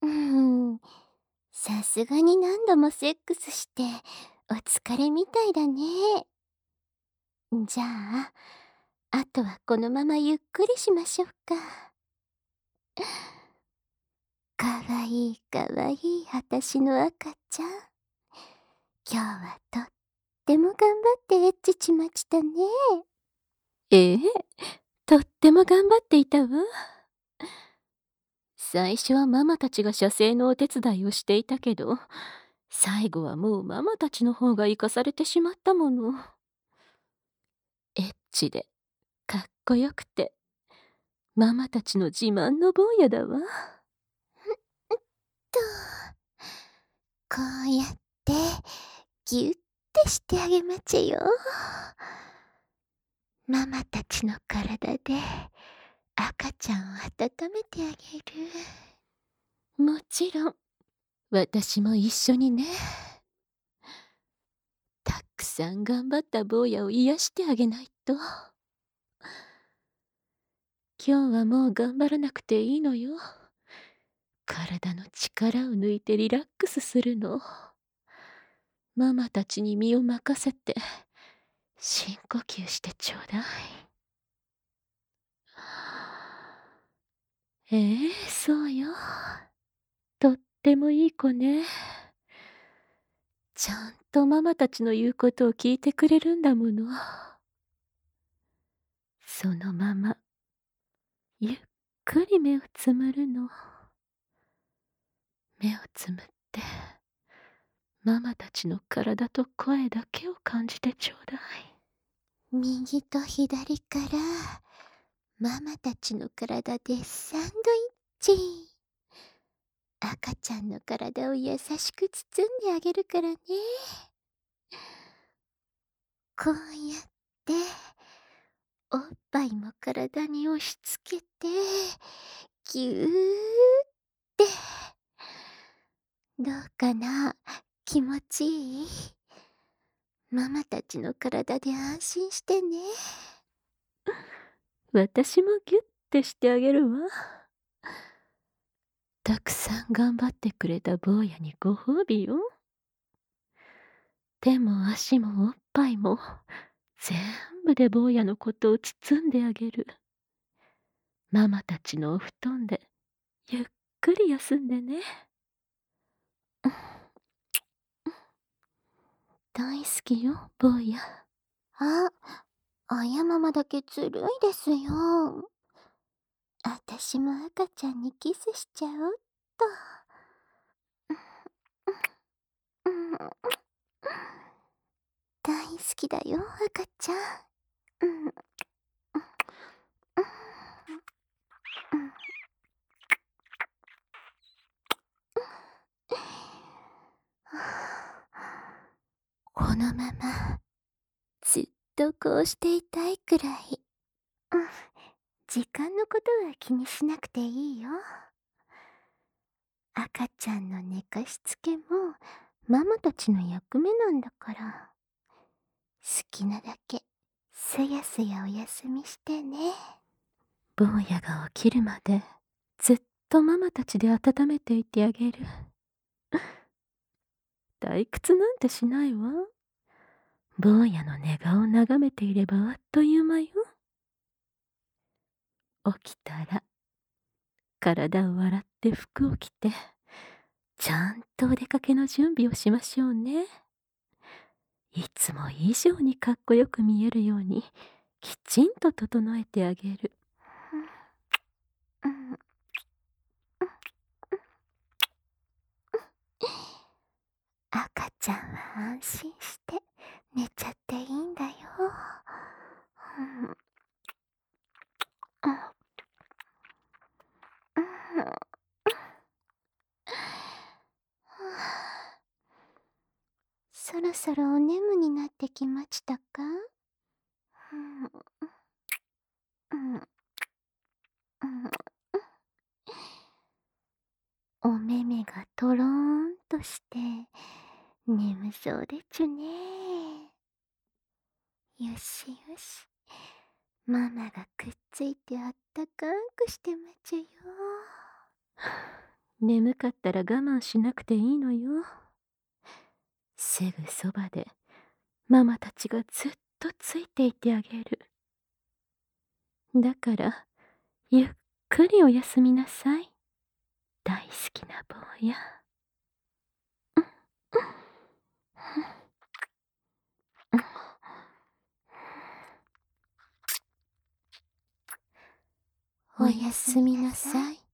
うん、さすがに何度もセックスしてお疲れみたいだね。じゃあ、あとはこのままゆっくりしましょうか。かわいいかわいい私の赤ちゃん。今日はとっても頑張ってエッチしましたね。ええ、とっても頑張っていたわ。最初はママたちが射精のお手伝いをしていたけど、最後はもうママたちの方が生かされてしまったもの。エッチで、かっこよくて、ママたちの自慢の坊やだわ。と、こうやって、ぎゅってしてあげまちゅよ。ママたちの体で、赤ちゃんを温めてあげる。もちろん、私も一緒にね。たくさん頑張った坊やを癒してあげないと。今日はもう頑張らなくていいのよ。体の力を抜いてリラックスするの。ママたちに身を任せて、深呼吸してちょうだい。そうよ。とってもいい子ね。ちゃんとママたちの言うことを聞いてくれるんだもの。そのまま、ゆっくり目をつむるの。目をつむって、ママたちの体と声だけを感じてちょうだい。右と左からママたちの体でサンドイッチ。赤ちゃんの体を優しく包んであげるからね。こうやっておっぱいも体に押し付けてぎゅーってどうかな、気持ちいい？ママたちの体で安心してね。私もギュッてしてあげるわ。たくさん頑張ってくれた坊やにご褒美よ。手も足もおっぱいも全部で坊やのことを包んであげる。ママたちのお布団でゆっくり休んでね。大好きよ、坊や。あ、あやママだけずるいですよ。あたしも赤ちゃんにキスしちゃおっと。大好きだよ、赤ちゃん。うん、うん、このまま、ずっとこうしていたいくらい。うん、時間のことは気にしなくていいよ。赤ちゃんの寝かしつけも、ママたちの役目なんだから。好きなだけ、すやすやお休みしてね。坊やが起きるまで、ずっとママたちで温めていてあげる。退屈なんてしないわ。坊やの寝顔を眺めていればあっという間よ。起きたら、体を洗って服を着て、ちゃんとお出かけの準備をしましょうね。いつも以上にかっこよく見えるように、きちんと整えてあげる。赤ちゃんは安心して寝ちゃっていいんだよ。そろそろお眠になってきましたか？お目目がとろーんとして眠そうでちゅね。よしよし、ママがくっついてあったかくしてまちゅよ。 眠かったら我慢しなくていいのよ。すぐそばでママたちがずっとついていてあげる。だから、ゆっくりおやすみなさい。大好きな坊や。おやすみなさい。